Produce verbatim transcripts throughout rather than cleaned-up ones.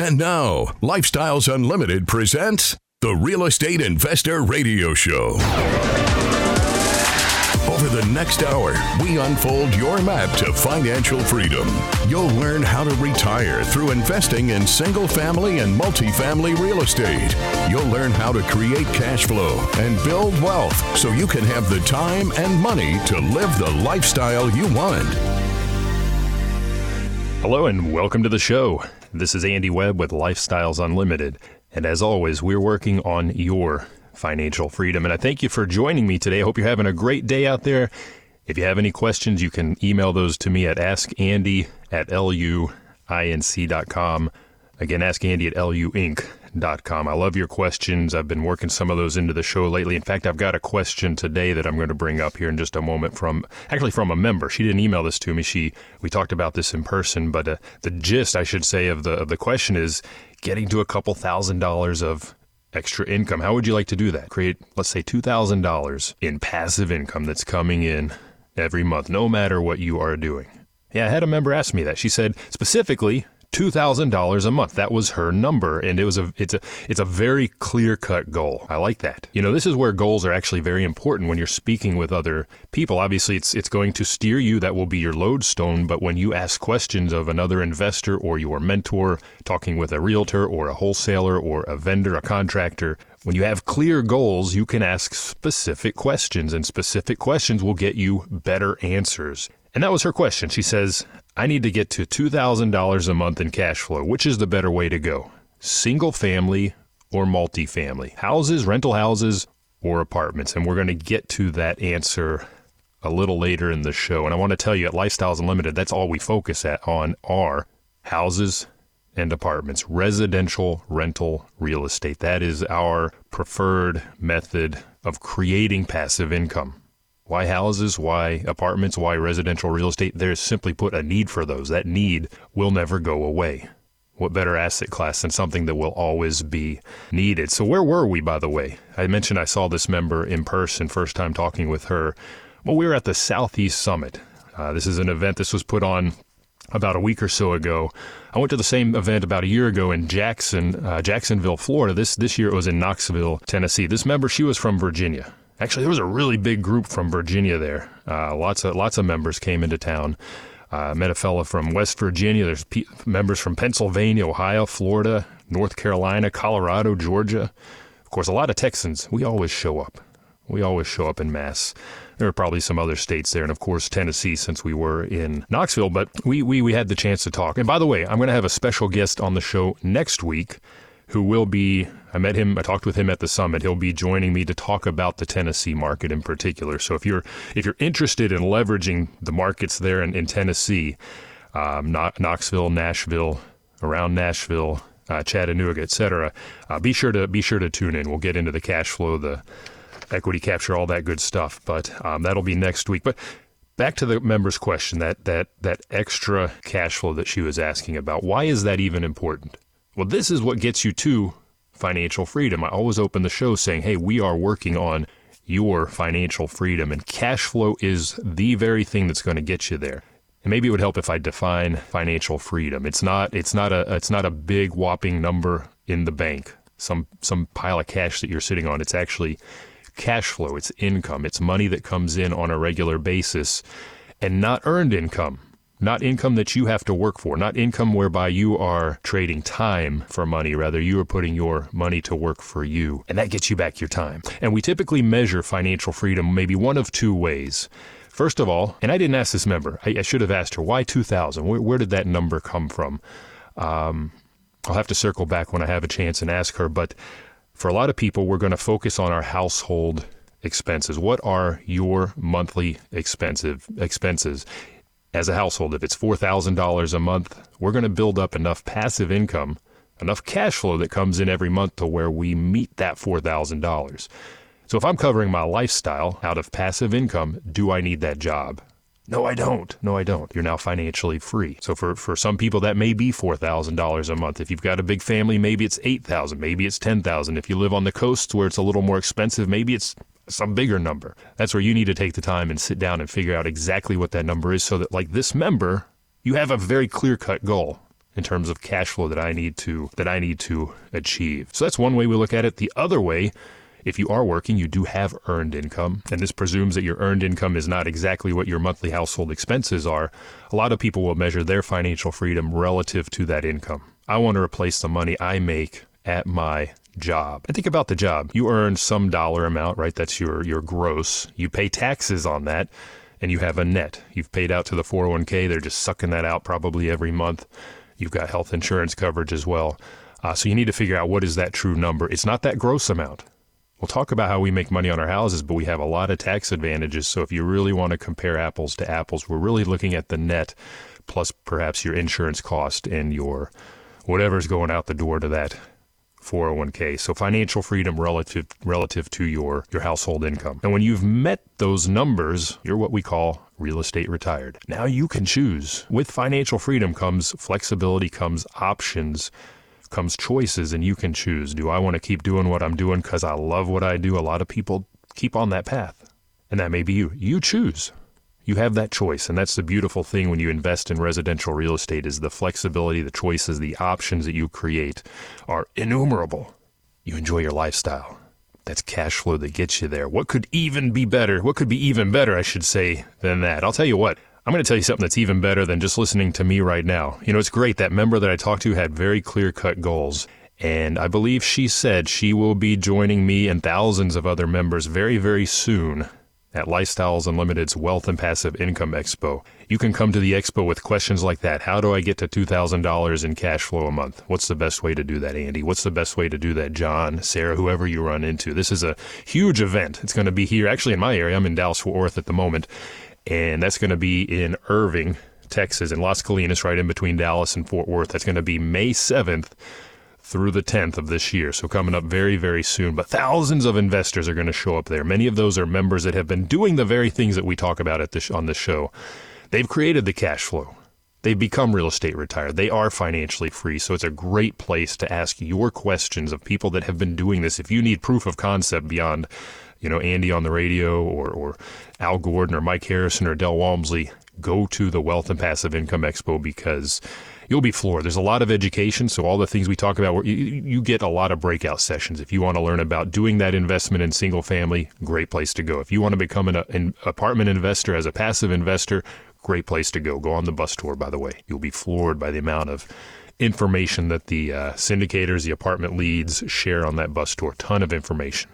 And now, Lifestyles Unlimited presents the Real Estate Investor Radio Show. Over the next hour, we unfold your map to financial freedom. You'll learn how to retire through investing in single-family and multifamily real estate. You'll learn how to create cash flow and build wealth so you can have the time and money to live the lifestyle you want. Hello and welcome to the show. This is Andy Webb with Lifestyles Unlimited. And as always, we're working on your financial freedom. And I thank you for joining me today. I hope you're having a great day out there. If you have any questions, you can email those to me at askandy at luinc dot com. Again, askandy at luinc dot com. I love your questions. I've been working some of those into the show lately. In fact, I've got a question today that I'm going to bring up here in just a moment from, actually from a member. She didn't email this to me. She, we talked about this in person, but uh, the gist, I should say, of the of the question is getting to a couple thousand dollars of extra income. How would you like to do that? Create, let's say, two thousand dollars in passive income that's coming in every month, no matter what you are doing. Yeah, I had a member ask me that. She said specifically two thousand dollars a month. That was her number, and it was a it's a it's a very clear-cut goal. I like that. You know, this is where goals are actually very important when you're speaking with other people. Obviously, it's it's going to steer you. That will be your lodestone, but when you ask questions of another investor or your mentor, talking with a realtor or a wholesaler or a vendor, a contractor, when you have clear goals, you can ask specific questions, and specific questions will get you better answers. And that was her question. She says, I need to get to two thousand dollars a month in cash flow. Which is the better way to go? Single family or multifamily? Houses, rental houses, or apartments? And we're going to get to that answer a little later in the show. And I want to tell you at Lifestyles Unlimited, that's all we focus at on are houses and apartments, residential rental real estate. That is our preferred method of creating passive income. Why houses? Why apartments? Why residential real estate? There's simply put a need for those. That need will never go away. What better asset class than something that will always be needed? So where were we, by the way? I mentioned I saw this member in person, first time talking with her. Well, we were at the Southeast Summit. Uh, this is an event. This was put on about a week or so ago. I went to the same event about a year ago in Jackson, uh, Jacksonville, Florida. This this year it was in Knoxville, Tennessee. This member, she was from Virginia. Actually, there was a really big group from Virginia there. Uh, lots of lots of members came into town. I uh, met a fella from West Virginia. There's pe- members from Pennsylvania, Ohio, Florida, North Carolina, Colorado, Georgia. Of course, a lot of Texans. We always show up. We always show up in mass. There are probably some other states there, and of course, Tennessee, since we were in Knoxville. But we we we had the chance to talk. And by the way, I'm going to have a special guest on the show next week who will be, I met him, I talked with him at the summit. He'll be joining me to talk about the Tennessee market in particular. So if you're if you're interested in leveraging the markets there in, in Tennessee, um, Knoxville, Nashville, around Nashville, uh, Chattanooga, et cetera, uh, be sure to be sure to tune in. We'll get into the cash flow, the equity capture, all that good stuff. But um, that'll be next week. But back to the member's question, that that that extra cash flow that she was asking about. Why is that even important? Well, this is what gets you to financial freedom. I always open the show saying, hey, we are working on your financial freedom, and cash flow is the very thing that's going to get you there. And maybe it would help if I define financial freedom. It's not it's not a it's not a big whopping number in the bank, some some pile of cash that you're sitting on. It's actually cash flow. It's income. It's money that comes in on a regular basis, and not earned income. Not income that you have to work for, not income whereby you are trading time for money. Rather, you are putting your money to work for you, and that gets you back your time. And we typically measure financial freedom maybe one of two ways. First of all, and I didn't ask this member, I, I should have asked her, why two thousand? Where, where did that number come from? Um, I'll have to circle back when I have a chance and ask her, but for a lot of people, we're going to focus on our household expenses. What are your monthly expensive expenses? As a household, if it's four thousand dollars a month, we're going to build up enough passive income, enough cash flow that comes in every month to where we meet that four thousand dollars. So if I'm covering my lifestyle out of passive income, do I need that job? No, I don't. No, I don't. You're now financially free. So for, for some people, that may be four thousand dollars a month. If you've got a big family, maybe it's eight thousand dollars, maybe it's ten thousand dollars. If you live on the coast where it's a little more expensive, maybe it's some bigger number. That's where you need to take the time and sit down and figure out exactly what that number is so that, like this member, you have a very clear-cut goal. in terms of cash flow that I need to that I need to achieve. So that's one way we look at it. The other way, if you are working, you do have earned income, and this presumes that your earned income is not exactly what your monthly household expenses are. A lot of people will measure their financial freedom relative to that income. I want to replace the money I make at my job. And think about the job. You earn some dollar amount, right? That's your, your gross. You pay taxes on that, and you have a net. You've paid out to the four oh one k. They're just sucking that out probably every month. You've got health insurance coverage as well. Uh, so you need to figure out what is that true number. It's not that gross amount. We'll talk about how we make money on our houses, but we have a lot of tax advantages. So if you really want to compare apples to apples, we're really looking at the net plus perhaps your insurance cost and your whatever's going out the door to that four oh one k. So financial freedom relative relative to your, your household income. And when you've met those numbers, you're what we call real estate retired. Now you can choose. With financial freedom comes flexibility, comes options, comes choices, and you can choose. Do I want to keep doing what I'm doing because I love what I do? A lot of people keep on that path, and that may be you. You choose. You have that choice, and that's the beautiful thing when you invest in residential real estate is the flexibility, the choices, the options that you create are innumerable. You enjoy your lifestyle. That's cash flow that gets you there. What could even be better? What could be even better, I should say, than that? I'll tell you what. I'm going to tell you something that's even better than just listening to me right now. You know, it's great. That member that I talked to had very clear-cut goals. And I believe she said she will be joining me and thousands of other members very, very soon at Lifestyles Unlimited's Wealth and Passive Income Expo. You can come to the expo with questions like that. How do I get to two thousand dollars in cash flow a month? What's the best way to do that, Andy? What's the best way to do that, John, Sarah, whoever you run into? This is a huge event. It's going to be here, actually in my area. I'm in Dallas-Fort Worth at the moment. And that's going to be in Irving, Texas, in Las Colinas, right in between Dallas and Fort Worth. That's going to be May seventh through the tenth of this year. So coming up very, very soon. But thousands of investors are going to show up there. Many of those are members that have been doing the very things that we talk about at this, on this show. They've created the cash flow. They've become real estate retired. They are financially free. So it's a great place to ask your questions of people that have been doing this. If you need proof of concept beyond, you know, Andy on the radio or, or Al Gordon or Mike Harrison or Del Walmsley, go to the Wealth and Passive Income Expo because you'll be floored. There's a lot of education, so all the things we talk about, you, you get a lot of breakout sessions. If you want to learn about doing that investment in single family, great place to go. If you want to become an, an apartment investor as a passive investor, great place to go. Go on the bus tour, by the way. You'll be floored by the amount of information that the uh, syndicators, the apartment leads share on that bus tour. Ton of information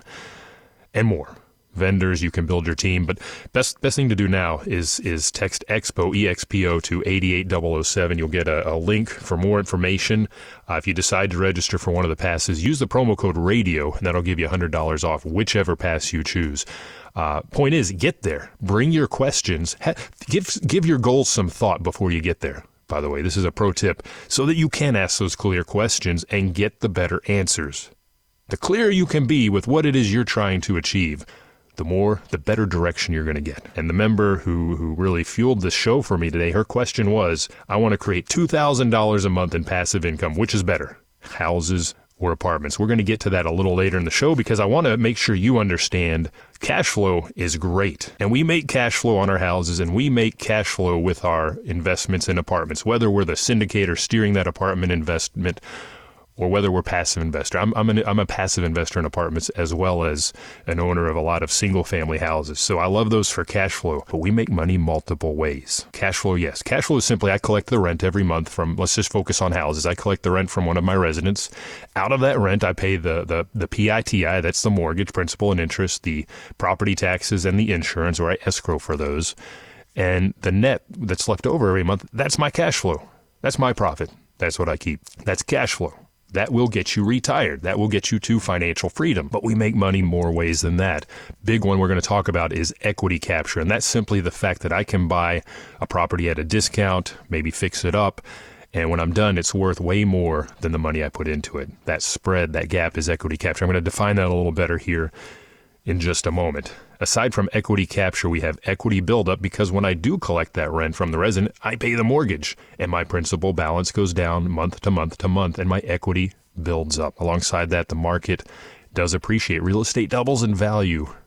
and more. Vendors, you can build your team, but best best thing to do now is is text Expo, E X P O, to eight eight zero zero seven. You'll get a, a link for more information. Uh, if you decide to register for one of the passes, use the promo code RADIO, and that'll give you one hundred dollars off whichever pass you choose. Uh, point is, get there. Bring your questions. Ha- give give your goals some thought before you get there. By the way, this is a pro tip, so that you can ask those clear questions and get the better answers. The clearer you can be with what it is you're trying to achieve, the more, the better direction you're going to get. And the member who, who really fueled this show for me today, her question was, I want to create two thousand dollars a month in passive income. Which is better, houses or apartments? We're going to get to that a little later in the show because I want to make sure you understand cash flow is great. And we make cash flow on our houses and we make cash flow with our investments in apartments, whether we're the syndicator steering that apartment investment or whether we're passive investor. I'm I'm, an, I'm a passive investor in apartments as well as an owner of a lot of single-family houses. So I love those for cash flow, but we make money multiple ways. Cash flow, yes. Cash flow is simply I collect the rent every month from, let's just focus on houses. I collect the rent from one of my residents. Out of that rent, I pay the, the, the P I T I, that's the mortgage, principal and interest, the property taxes, and the insurance, or I escrow for those. And the net that's left over every month, that's my cash flow. That's my profit. That's what I keep. That's cash flow. That will get you retired. That will get you to financial freedom. But we make money more ways than that. Big one we're going to talk about is equity capture. And that's simply the fact that I can buy a property at a discount, maybe fix it up, and when I'm done, it's worth way more than the money I put into it. That spread, that gap is equity capture. I'm going to define that a little better here in just a moment. Aside from equity capture, we have equity buildup because when I do collect that rent from the resident, I pay the mortgage and my principal balance goes down month to month to month and my equity builds up. Alongside that, the market does appreciate. Real estate doubles in value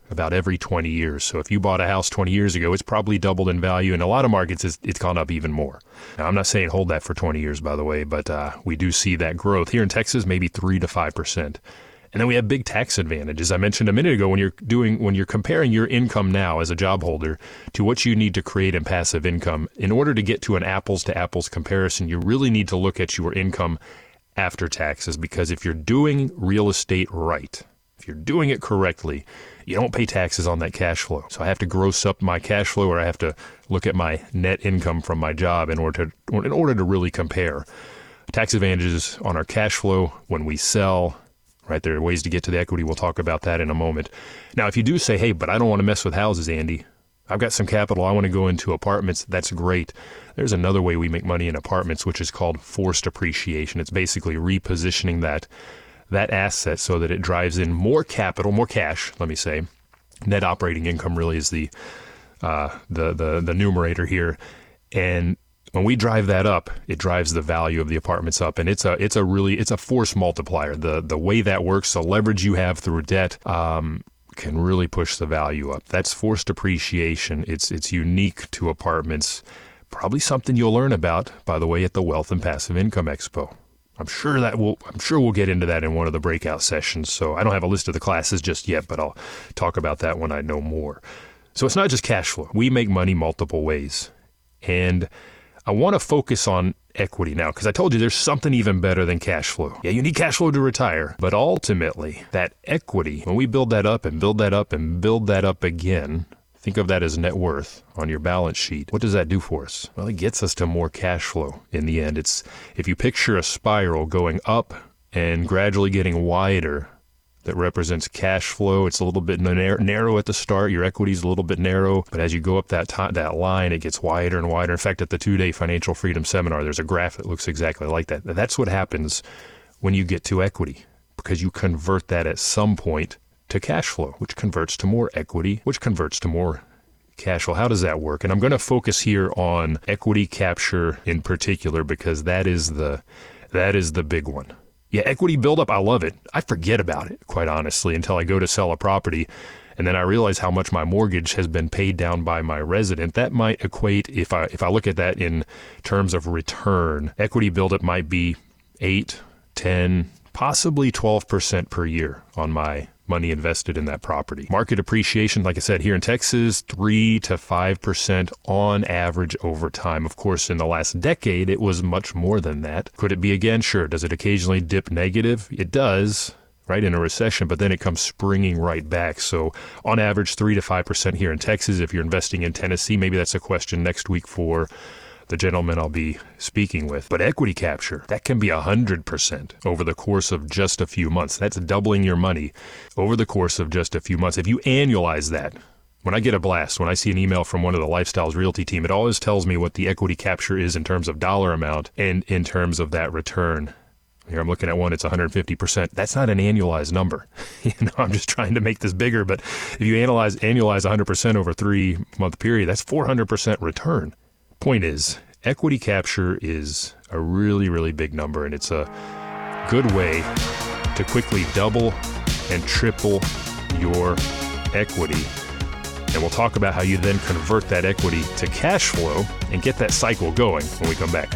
about every twenty years. So if you bought a house twenty years ago, it's probably doubled in value. In a lot of markets, it's, it's gone up even more. Now, I'm not saying hold that for twenty years, by the way, but uh, we do see that growth. Here in Texas, maybe three to five percent. And then we have big tax advantages. I mentioned a minute ago, when you're doing, when you're comparing your income now as a job holder to what you need to create in passive income, in order to get to an apples to apples comparison, you really need to look at your income after taxes, because if you're doing real estate right, if you're doing it correctly, you don't pay taxes on that cash flow. So I have to gross up my cash flow, or I have to look at my net income from my job in order to, in order to really compare. Tax advantages on our cash flow when we sell. Right, there are ways to get to the equity. We'll talk about that in a moment. Now, if you do say, hey, but I don't want to mess with houses, Andy. I've got some capital. I want to go into apartments. That's great. There's another way we make money in apartments, which is called forced appreciation. It's basically repositioning that that asset so that it drives in more capital, more cash, let me say. Net operating income really is the uh, the the the numerator here. And when we drive that up, it drives the value of the apartments up, and it's a it's a really it's a force multiplier. The the way that works, the leverage you have through debt, um, can really push the value up. That's forced appreciation. It's it's unique to apartments. Probably something you'll learn about, by the way, at the Wealth and Passive Income Expo. I'm sure that we'll I'm sure we'll get into that in one of the breakout sessions. So I don't have a list of the classes just yet, but I'll talk about that when I know more. So it's not just cash flow. We make money multiple ways, and I want to focus on equity now, because I told you there's something even better than cash flow. Yeah, you need cash flow to retire, but ultimately that equity, when we build that up and build that up and build that up again, think of that as net worth on your balance sheet. What does that do for us? Well, it gets us to more cash flow in the end. It's if you picture a spiral going up and gradually getting wider, that represents cash flow. It's a little bit narrow at the start. Your equity's a little bit narrow, but as you go up that t- that line, it gets wider and wider. In fact, at the two-day Financial Freedom Seminar, there's a graph that looks exactly like that. That's what happens when you get to equity, because you convert that at some point to cash flow, which converts to more equity, which converts to more cash flow. How does that work? And I'm going to focus here on equity capture in particular, because that is the that is the big one. Yeah, equity buildup, I love it. I forget about it, quite honestly, until I go to sell a property, and then I realize how much my mortgage has been paid down by my resident. That might equate, if I if I look at that in terms of return, equity buildup might be eight, ten, possibly twelve percent per year on my money invested in that property. Market appreciation, like I said, here in Texas, three to five percent on average over time. Of course, in the last decade, it was much more than that. Could it be again? Sure. Does it occasionally dip negative? It does, right, in a recession, but then it comes springing right back. So on average, three to five percent here in Texas. If you're investing in Tennessee, maybe that's a question next week for the gentleman I'll be speaking with. But equity capture, that can be one hundred percent over the course of just a few months. That's doubling your money over the course of just a few months. If you annualize that, when I get a blast, when I see an email from one of the Lifestyles Realty team, it always tells me what the equity capture is in terms of dollar amount and in terms of that return. Here I'm looking at one, it's one hundred fifty percent. That's not an annualized number. You know, I'm just trying to make this bigger, but if you analyze annualize one hundred percent over a three-month period, that's four hundred percent return. Point is, equity capture is a really, really big number, and it's a good way to quickly double and triple your equity. And we'll talk about how you then convert that equity to cash flow and get that cycle going when we come back.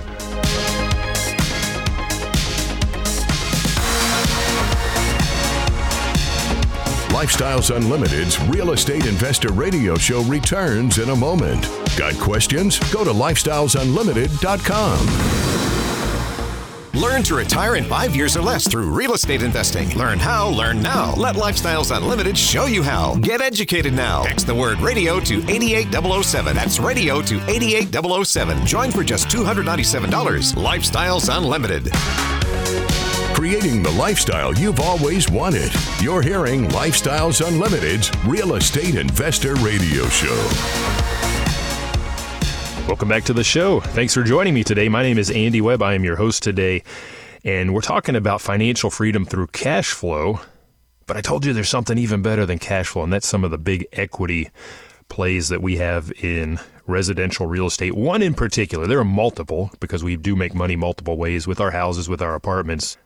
Lifestyles Unlimited's Real Estate Investor Radio Show returns in a moment. Got questions? Go to lifestyles unlimited dot com. Learn to retire in five years or less through real estate investing. Learn how, learn now. Let Lifestyles Unlimited show you how. Get educated now. Text the word radio to eight eight zero zero seven. That's radio to eight eight zero zero seven. Join for just two hundred ninety-seven dollars. Lifestyles Unlimited. Creating the lifestyle you've always wanted. You're hearing Lifestyles Unlimited's Real Estate Investor Radio Show. Welcome back to the show. Thanks for joining me today. My name is Andy Webb. I am your host today, and we're talking about financial freedom through cash flow. But I told you there's something even better than cash flow, and that's some of the big equity plays that we have in residential real estate. One in particular, there are multiple, because we do make money multiple ways with our houses, with our apartments.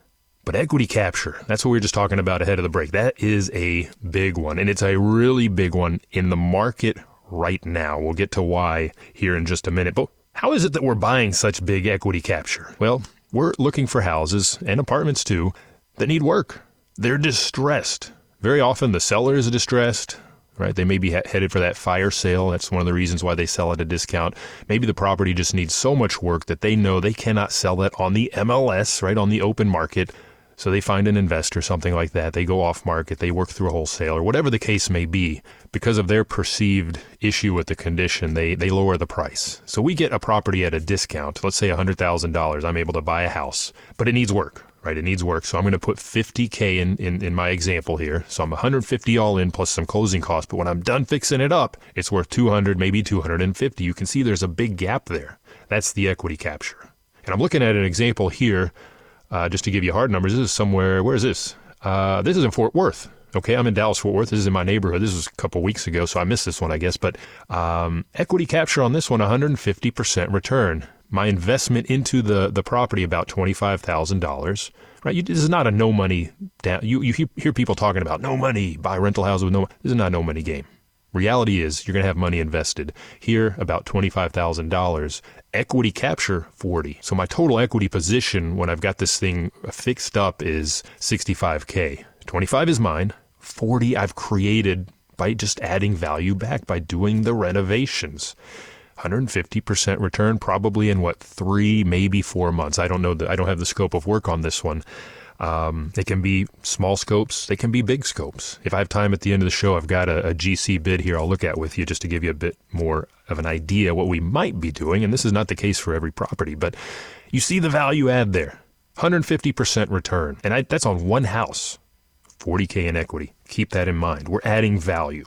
But equity capture, that's what we were just talking about ahead of the break. That is a big one, and it's a really big one in the market right now. We'll get to why here in just a minute. But how is it that we're buying such big equity capture? Well, we're looking for houses, and apartments too, that need work. They're distressed. Very often the seller is distressed, right? They may be he- headed for that fire sale. That's one of the reasons why they sell at a discount. Maybe the property just needs so much work that they know they cannot sell it on the M L S, right, on the open market. So they find an investor, something like that. They go off market, they work through a wholesale, or whatever the case may be. Because of their perceived issue with the condition, they, they lower the price. So we get a property at a discount, let's say one hundred thousand dollars. I'm able to buy a house, but it needs work, right? It needs work. So I'm going to put fifty K in, in, in my example here. So I'm one hundred fifty all in plus some closing costs. But when I'm done fixing it up, it's worth two hundred, maybe two hundred fifty. You can see there's a big gap there. That's the equity capture. And I'm looking at an example here. Uh, just to give you hard numbers, this is somewhere, where is this? Uh, this is in Fort Worth. Okay, I'm in Dallas, Fort Worth. This is in my neighborhood. This was a couple weeks ago, so I missed this one, I guess. But um, equity capture on this one, one hundred fifty percent return. My investment into the, the property, about twenty-five thousand dollars. Right? You, this is not a no money down. You, you hear people talking about no money, buy rental houses with no money. This is not a no money game. Reality is you're going to have money invested. Here, about twenty-five thousand dollars. Equity capture, forty. So my total equity position when I've got this thing fixed up is sixty-five K. twenty-five is mine. forty I've created by just adding value back, by doing the renovations. one hundred fifty percent return probably in what, three, maybe four months. I don't know. The, I don't have the scope of work on this one. Um, they can be small scopes. They can be big scopes. If I have time at the end of the show, I've got a, a G C bid here I'll look at with you just to give you a bit more of an idea what we might be doing. And this is not the case for every property, but you see the value add there. one hundred fifty percent return. And I, that's on one house. forty K in equity. Keep that in mind. We're adding value.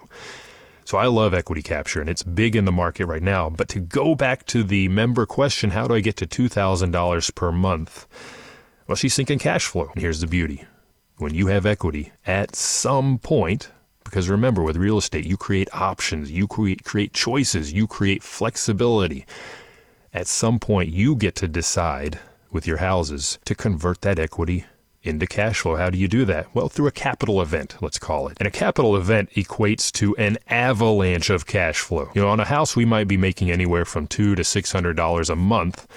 So I love equity capture, and it's big in the market right now. But to go back to the member question, how do I get to two thousand dollars per month? Well, she's thinking cash flow. And here's the beauty. When you have equity, at some point, because remember, with real estate, you create options, you create, create choices, you create flexibility. At some point, you get to decide with your houses to convert that equity into cash flow. How do you do that? Well, through a capital event, let's call it. And a capital event equates to an avalanche of cash flow. You know, on a house, we might be making anywhere from two hundred to six hundred dollars a month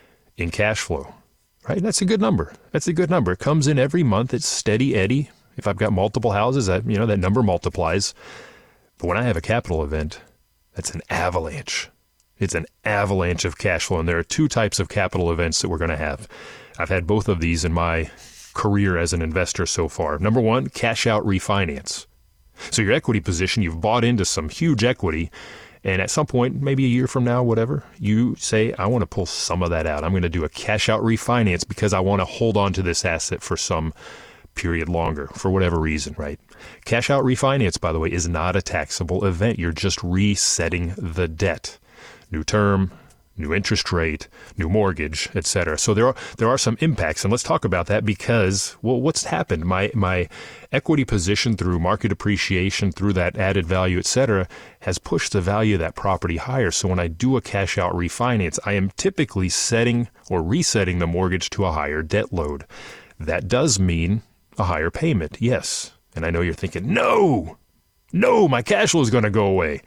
in cash flow. Right? That's a good number. That's a good number. It comes in every month. It's steady Eddie. If I've got multiple houses, that, you know, that number multiplies. But when I have a capital event, that's an avalanche. It's an avalanche of cash flow. And there are two types of capital events that we're going to have. I've had both of these in my career as an investor so far. Number one, cash out refinance. So your equity position, you've bought into some huge equity. And at some point, maybe a year from now, whatever, you say, I want to pull some of that out. I'm going to do a cash out refinance because I want to hold on to this asset for some period longer, for whatever reason, right? Cash out refinance, by the way, is not a taxable event. You're just resetting the debt. New term, new interest rate, new mortgage, et cetera. So there are there are some impacts, and let's talk about that because, well, what's happened? My my equity position through market appreciation, through that added value, et cetera, has pushed the value of that property higher. So when I do a cash out refinance, I am typically setting or resetting the mortgage to a higher debt load. That does mean a higher payment, yes. And I know you're thinking, no, no, my cash flow is going to go away.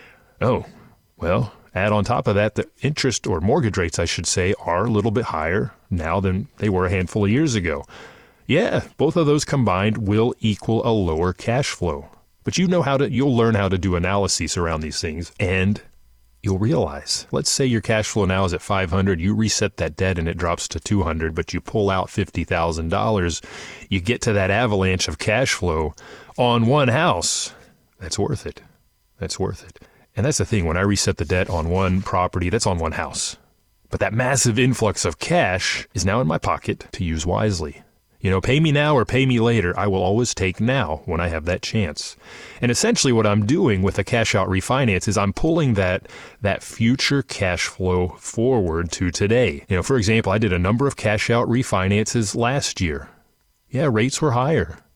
Oh, well, add on top of that, the interest or mortgage rates, I should say, are a little bit higher now than they were a handful of years ago. Yeah, both of those combined will equal a lower cash flow. But you know how to, you'll learn how to do analyses around these things, and you'll realize, let's say your cash flow now is at five hundred, you reset that debt and it drops to two hundred, but you pull out fifty thousand dollars, you get to that avalanche of cash flow on one house. That's worth it. That's worth it. And that's the thing, when I reset the debt on one property, that's on one house. But that massive influx of cash is now in my pocket to use wisely. You know, pay me now or pay me later, I will always take now when I have that chance. And essentially what I'm doing with a cash out refinance is I'm pulling that that future cash flow forward to today. You know, for example, I did a number of cash out refinances last year. Yeah, rates were higher.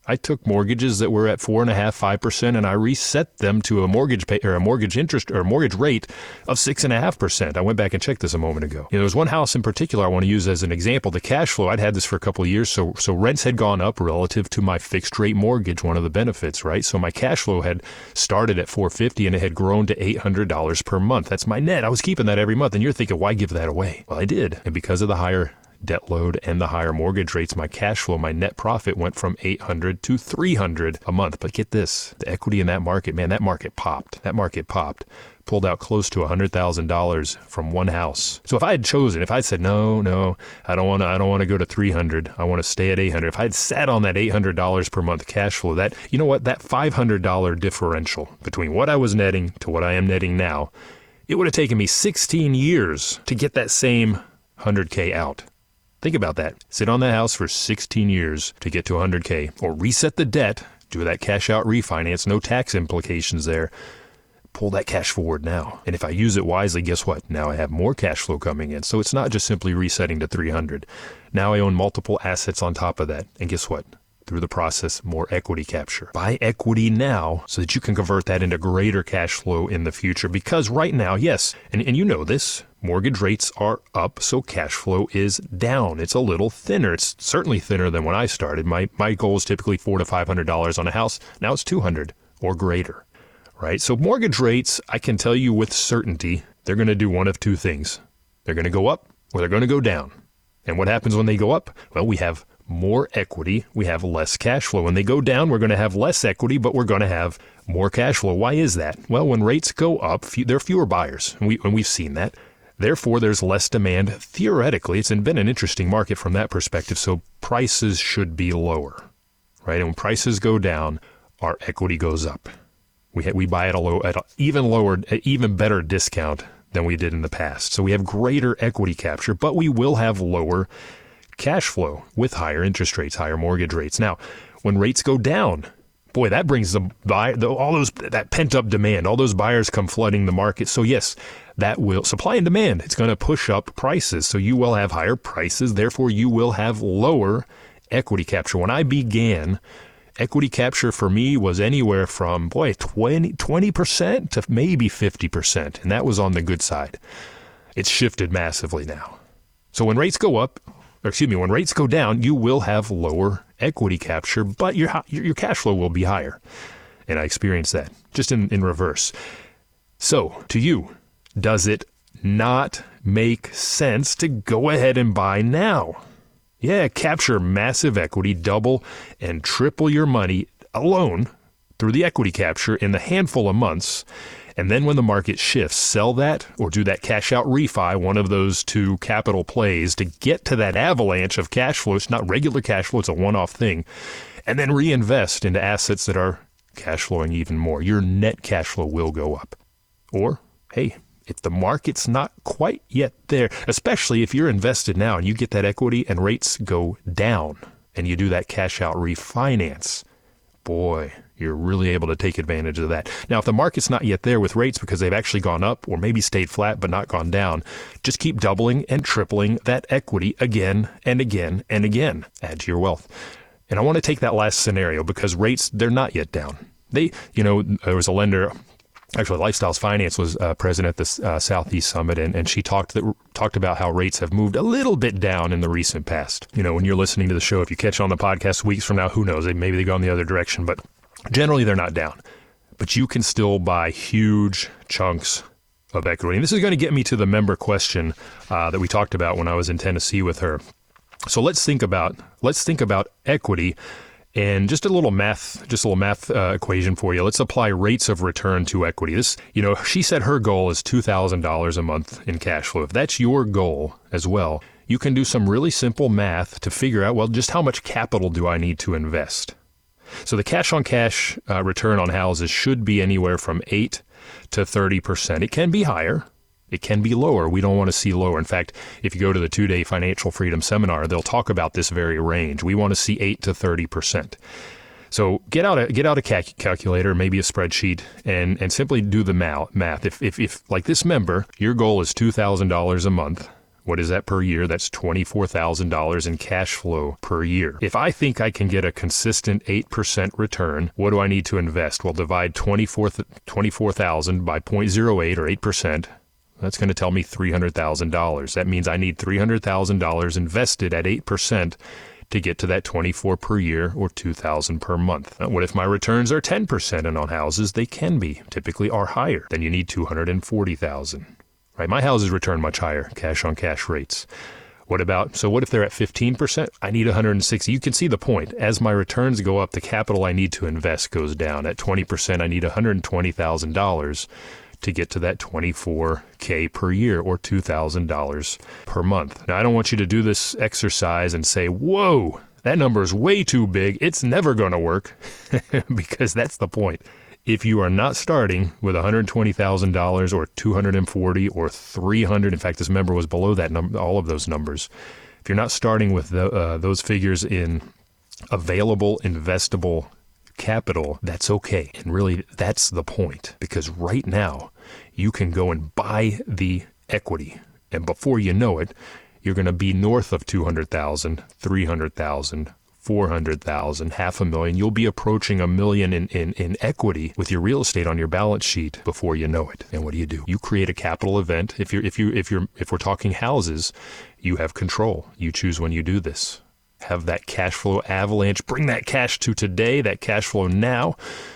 I took mortgages that were at four and a half, five percent, and I reset them to a mortgage pay, or a mortgage interest or a mortgage rate of six and a half percent. I went back and checked this a moment ago. You know, there's one house in particular I want to use as an example. The cash flow, I'd had this for a couple of years, so so rents had gone up relative to my fixed rate mortgage, one of the benefits, right? So my cash flow had started at four hundred fifty dollars and it had grown to eight hundred dollars per month. That's my net. I was keeping that every month, and you're thinking, why give that away? Well, I did, and because of the higher debt load and the higher mortgage rates, my cash flow, my net profit went from eight hundred to three hundred a month. But get this, the equity in that market, man, that market popped. That market popped. Pulled out close to one hundred thousand dollars from one house. So if I had chosen, if I had said, no, no, I don't want to, I don't want to go to three hundred. I want to stay at eight hundred. If I had sat on that eight hundred dollars per month cash flow, that, you know what, that five hundred dollars differential between what I was netting to what I am netting now, it would have taken me sixteen years to get that same one hundred K out. Think about that. Sit on that house for sixteen years to get to one hundred K, or reset the debt, do that cash out refinance, no tax implications there. Pull that cash forward now. And if I use it wisely, guess what? Now I have more cash flow coming in. So it's not just simply resetting to three hundred. Now I own multiple assets on top of that. And guess what? Through the process, more equity capture. Buy equity now so that you can convert that into greater cash flow in the future. Because right now, yes, and, and you know this, mortgage rates are up, so cash flow is down. It's a little thinner. It's certainly thinner than when I started. My my goal is typically four to five hundred dollars on a house. Now it's two hundred or greater, right? So mortgage rates, I can tell you with certainty, they're going to do one of two things. They're going to go up or they're going to go down. And what happens when they go up? Well, we have more equity, we have less cash flow. When they go down, we're going to have less equity, but we're going to have more cash flow. Why is that? Well, when rates go up, few, there are fewer buyers, and, we, and we've seen that. Therefore, there's less demand. Theoretically, it's been an interesting market from that perspective, so prices should be lower, right? And when prices go down, our equity goes up. We ha- we buy at a low, at an even lower, even better discount than we did in the past. So we have greater equity capture, but we will have lower cash flow with higher interest rates, higher mortgage rates. Now, when rates go down, boy, that brings the buy the, all those that pent up demand. All those buyers come flooding the market. So yes, that will supply and demand. It's going to push up prices. So you will have higher prices. Therefore, you will have lower equity capture. When I began, equity capture for me was anywhere from boy twenty percent to maybe fifty percent, and that was on the good side. It's shifted massively now. So when rates go up. Or excuse me, when rates go down, you will have lower equity capture, but your your cash flow will be higher. And I experienced that just in, in reverse. So to you, does it not make sense to go ahead and buy now? Yeah, capture massive equity, double and triple your money alone through the equity capture in the handful of months. And then when the market shifts, sell that or do that cash out refi, one of those two capital plays to get to that avalanche of cash flow. It's not regular cash flow, it's a one-off thing. And then reinvest into assets that are cash flowing even more. Your net cash flow will go up. Or, hey, if the market's not quite yet there, especially if you're invested now and you get that equity and rates go down and you do that cash out refinance, boy, you're really able to take advantage of that. Now, if the market's not yet there with rates because they've actually gone up or maybe stayed flat but not gone down, just keep doubling and tripling that equity again and again and again. Add to your wealth. And I want to take that last scenario because rates, they're not yet down. They, you know, there was a lender, actually Lifestyles Finance was uh, present at the uh, Southeast Summit, and, and she talked that, talked about how rates have moved a little bit down in the recent past. You know, when you're listening to the show, if you catch on the podcast weeks from now, who knows, maybe they go in the other direction, but generally, they're not down, but you can still buy huge chunks of equity. And this is going to get me to the member question uh, that we talked about when I was in Tennessee with her. So let's think about let's think about equity and just a little math, just a little math uh, equation for you. Let's apply rates of return to equity. This, you know, she said her goal is two thousand dollars a month in cash flow. If that's your goal as well, you can do some really simple math to figure out, well, just how much capital do I need to invest? So the cash-on-cash uh, return on houses should be anywhere from eight to thirty percent. It can be higher. It can be lower. We don't want to see lower. In fact, if you go to the two-day Financial Freedom Seminar, they'll talk about this very range. We want to see eight to thirty percent. So get out a get out a cal- calculator, maybe a spreadsheet, and, and simply do the math. If, if, if, like this member, your goal is two thousand dollars a month, What is that per year? That's twenty-four thousand dollars in cash flow per year. If I think I can get a consistent eight percent return, what do I need to invest? Well, divide twenty-four thousand by zero point zero eight or eight percent. That's going to tell me three hundred thousand dollars. That means I need three hundred thousand dollars invested at eight percent to get to that twenty-four per year or two thousand per month. Now, what if my returns are ten percent, and on houses they can be, typically are higher? Then you need two hundred forty thousand. Right? My houses return much higher, cash on cash rates. What about, so what if they're at fifteen percent? I need one hundred sixty. You can see the point. As my returns go up, the capital I need to invest goes down. At twenty percent, I need one hundred twenty thousand dollars to get to that twenty-four K per year or two thousand dollars per month. Now, I don't want you to do this exercise and say, whoa, that number is way too big. It's never going to work, because that's the point. If you are not starting with one hundred twenty thousand dollars or two hundred forty thousand dollars or three hundred, in fact, this number was below that number, all of those numbers. If you're not starting with the, uh, those figures in available investable capital, that's okay. And really, that's the point, because right now you can go and buy the equity, and before you know it, you're going to be north of two hundred thousand, three hundred thousand, four hundred thousand, half a million. You'll be approaching a million in, in, in equity with your real estate on your balance sheet before you know it. And what do you do? You create a capital event. If you're if you if you're if we're talking houses, you have control. You choose when you do this. Have that cash flow avalanche. Bring that cash to today, that cash flow now,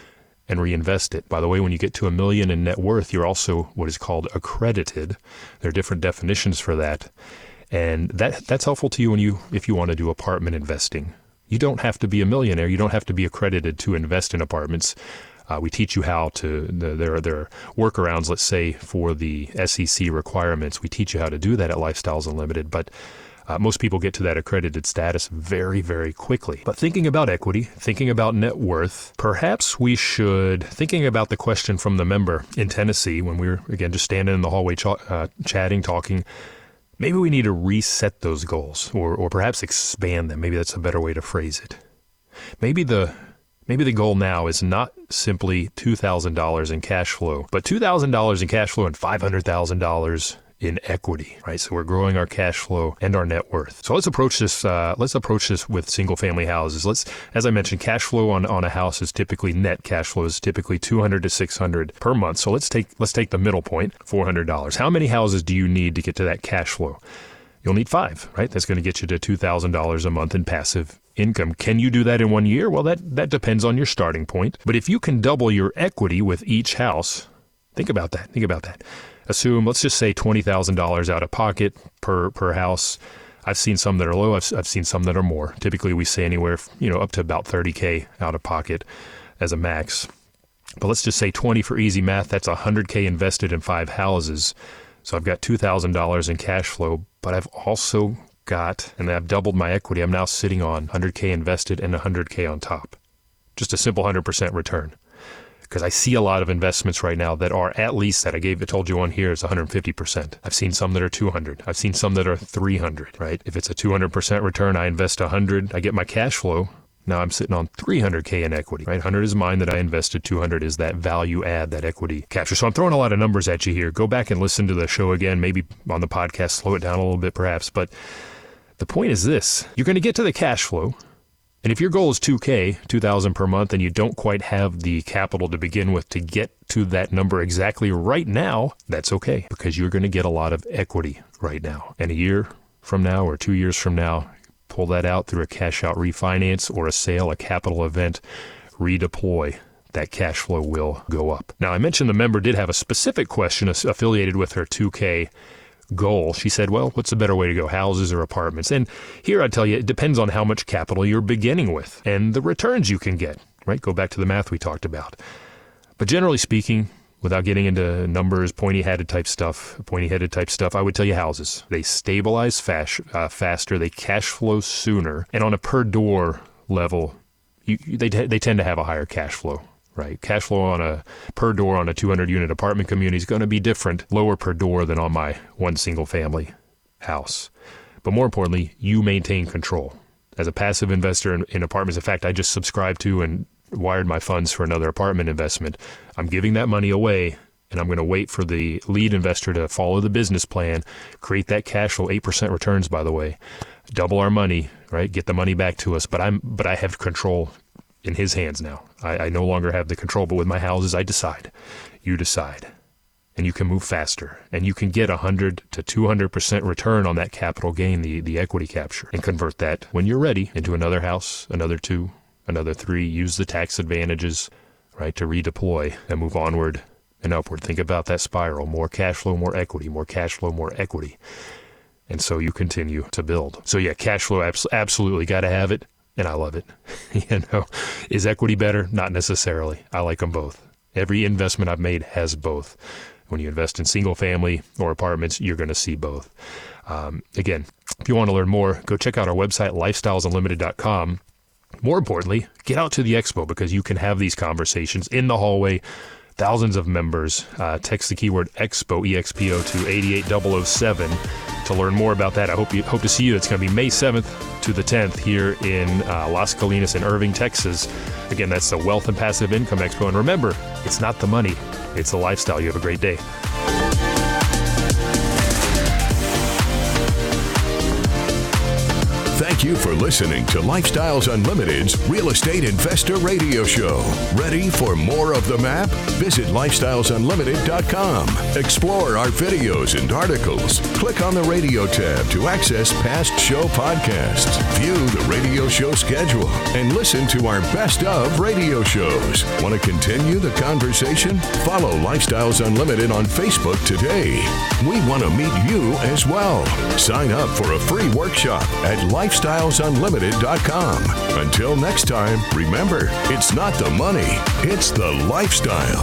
and reinvest it. By the way, when you get to a million in net worth, you're also what is called accredited. There are different definitions for that. And that that's helpful to you when you if you want to do apartment investing. You don't have to be a millionaire. You don't have to be accredited to invest in apartments. Uh, we teach you how to, the, there, are, there are workarounds, let's say, for the S E C requirements. We teach you how to do that at Lifestyles Unlimited. But Uh, most people get to that accredited status very, very quickly. But thinking about equity, thinking about net worth, perhaps we should, thinking about the question from the member in Tennessee when we were, again, just standing in the hallway ch- uh, chatting, talking, maybe we need to reset those goals or, or perhaps expand them. Maybe that's a better way to phrase it. Maybe the Maybe the goal now is not simply two thousand dollars in cash flow, but two thousand dollars in cash flow and five hundred thousand dollars in equity, right? So we're growing our cash flow and our net worth. So let's approach this. Uh, let's approach this with single-family houses. Let's, as I mentioned, cash flow on, on a house is typically net cash flow is typically two hundred to six hundred per month. So let's take let's take the middle point, four hundred dollars. How many houses do you need to get to that cash flow? You'll need five, right? That's going to get you to two thousand dollars a month in passive income. Can you do that in one year? Well, that that depends on your starting point. But if you can double your equity with each house, think about that. Think about that. Assume, let's just say twenty thousand dollars out of pocket per, per house. I've seen some that are low. I've, I've seen some that are more. Typically, we say anywhere, you know, up to about thirty K out of pocket as a max. But let's just say twenty for easy math. That's one hundred K invested in five houses. So I've got two thousand dollars in cash flow, but I've also got, and I've doubled my equity. I'm now sitting on one hundred K invested and one hundred K on top. Just a simple one hundred percent return. Because I see a lot of investments right now that are at least that I gave, I told you on here is one hundred fifty percent. I've seen some that are two hundred. I've seen some that are three hundred, right? If it's a two hundred percent return, I invest one hundred, I get my cash flow. Now I'm sitting on three hundred K in equity, right? one hundred is mine that I invested. two hundred is that value add, that equity capture. So I'm throwing a lot of numbers at you here. Go back and listen to the show again, maybe on the podcast, slow it down a little bit perhaps. But the point is this, you're going to get to the cash flow. And if your goal is two K, two thousand per month, and you don't quite have the capital to begin with to get to that number exactly right now, that's okay, because you're going to get a lot of equity right now. And a year from now or two years from now, pull that out through a cash out refinance or a sale, a capital event, redeploy. That cash flow will go up. Now, I mentioned the member did have a specific question affiliated with her two K goal. She said, well, what's a better way to go, houses or apartments? And here I tell you, it depends on how much capital you're beginning with and the returns you can get, right? Go back to the math we talked about. But generally speaking, without getting into numbers, pointy-headed type stuff, pointy-headed type stuff, I would tell you houses. They stabilize fast, uh, faster, they cash flow sooner, and on a per door level, you, they they tend to have a higher cash flow. Right, cash flow on a per door on a two hundred unit apartment community is going to be different, lower per door than on my one single family house. But more importantly, you maintain control. As a passive investor in, in apartments, in fact, I just subscribed to and wired my funds for another apartment investment. I'm giving that money away and I'm going to wait for the lead investor to follow the business plan, create that cash flow, eight percent returns, by the way, double our money, right? Get the money back to us. But I'm, but I have control in his hands now. I, I no longer have the control, but with my houses, I decide. You decide. And you can move faster, and you can get one hundred to two hundred percent return on that capital gain, the, the equity capture, and convert that when you're ready into another house, another two, another three. Use the tax advantages, right, to redeploy and move onward and upward. Think about that spiral: more cash flow, more equity, more cash flow, more equity. And so you continue to build. So yeah, cash flow, abs- absolutely got to have it, and I love it. You know, is equity better? Not necessarily. I like them both. Every investment I've made has both. When you invest in single family or apartments, you're going to see both. Um, again, if you want to learn more, go check out our website, lifestyles unlimited dot com. More importantly, get out to the expo, because you can have these conversations in the hallway. Thousands of members. Uh, text the keyword EXPO, E X P O, to eight eight zero zero seven to learn more about that. I hope you hope to see you. It's going to be May seventh to the tenth here in uh, Las Colinas in Irving, Texas. Again, that's the Wealth and Passive Income Expo. And remember, it's not the money, it's the lifestyle. You have a great day. Thank you for listening to Lifestyles Unlimited's Real Estate Investor Radio Show. Ready for more of the map? Visit lifestyles unlimited dot com. Explore our videos and articles. Click on the radio tab to access past show podcasts. View the radio show schedule and listen to our best of radio shows. Want to continue the conversation? Follow Lifestyles Unlimited on Facebook today. We want to meet you as well. Sign up for a free workshop at lifestyles unlimited dot com. Until next time, remember, it's not the money, it's the lifestyle.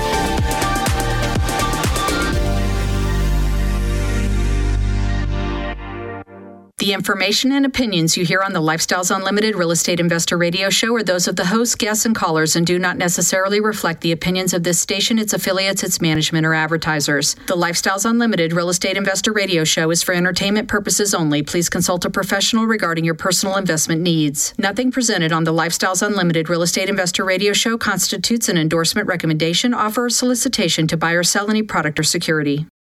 The information and opinions you hear on the Lifestyles Unlimited Real Estate Investor Radio Show are those of the hosts, guests, and callers, and do not necessarily reflect the opinions of this station, its affiliates, its management, or advertisers. The Lifestyles Unlimited Real Estate Investor Radio Show is for entertainment purposes only. Please consult a professional regarding your personal investment needs. Nothing presented on the Lifestyles Unlimited Real Estate Investor Radio Show constitutes an endorsement, recommendation, offer, or solicitation to buy or sell any product or security.